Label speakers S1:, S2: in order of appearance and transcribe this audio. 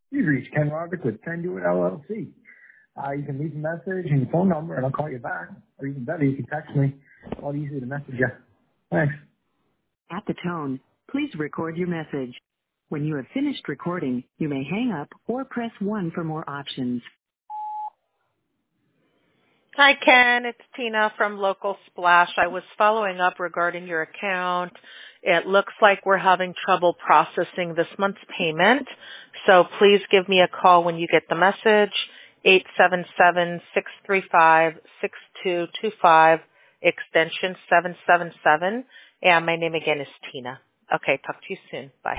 S1: You've reached Ken Roderick with Ken Do It LLC. You can leave a message and your phone number, and I'll call you back. Or even better, you can text me. It's a lot easier to message you. Thanks.
S2: At the tone, please record your message. When you have finished recording, you may hang up or press 1 for more options.
S3: Hi, Ken. It's Tina from Local Splash. I was following up regarding your account. It looks like we're having trouble processing this month's payment, so please give me a call when you get the message, 877-635-6225, extension 777, and my name again is Tina. Okay, talk to you soon. Bye.